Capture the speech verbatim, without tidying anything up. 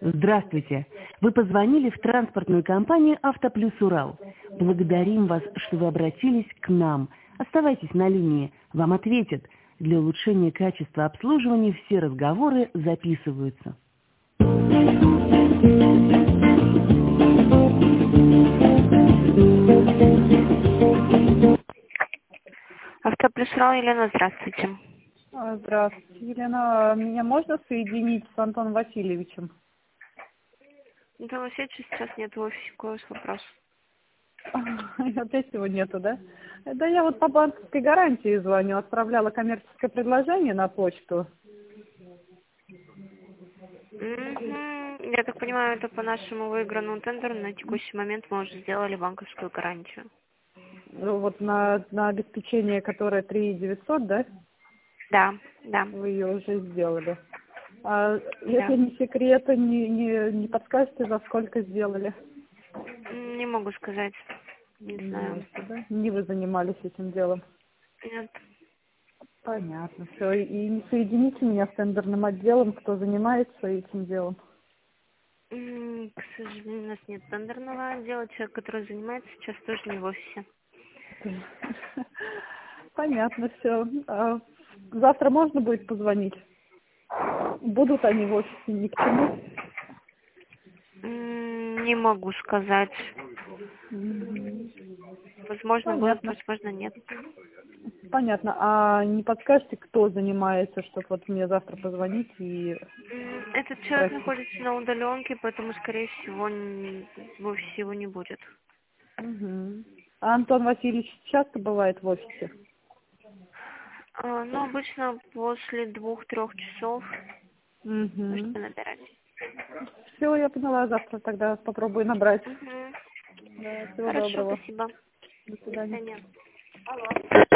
Здравствуйте! Вы позвонили в транспортную компанию «Автоплюс Урал». Благодарим вас, что вы обратились к нам. Оставайтесь на линии, вам ответят. Для улучшения качества обслуживания все разговоры записываются. Автоплюс Урал, Елена, здравствуйте. Здравствуйте, Елена. Меня можно соединить с Антоном Васильевичем? Антон Васильевич сейчас нет в офисе, какой у вас вопрос? Опять его нету, да? Да я вот по банковской гарантии звоню, отправляла коммерческое предложение на почту. Mm-hmm. Я так понимаю, это по нашему выигранному тендеру на текущий момент мы уже сделали банковскую гарантию. Ну, вот на, на обеспечение, которое три девятьсот, да? Да, да. Вы ее уже сделали. А если Да. не секрет, не, не, не подскажете, за сколько сделали? Не могу сказать. Не Не знаю. можете, да? Не вы занимались этим делом? Нет. Понятно, все. И не соедините меня с тендерным отделом, кто занимается этим делом. М, К сожалению, у нас нет тендерного отдела. Человек, который занимается, сейчас тоже не в офисе. Понятно, все. А завтра можно будет позвонить? Будут они в офисе, ни к чему? М, Не могу сказать. Мгм. Возможно, будут, Понятно. возможно, нет. Понятно. А не подскажете, кто занимается, чтобы вот мне завтра позвонить и М, Этот человек спросить? находится на удаленке, поэтому, скорее всего, н- в офисе его не будет. Мгм. А Антон Васильевич часто бывает в офисе? А, Ну, обычно после двух-трех часов Угу. можно набирать. Все, я поняла. Завтра тогда попробую набрать. Мгм. Да, всего Хорошо, доброго. спасибо. До До свидания. свидания.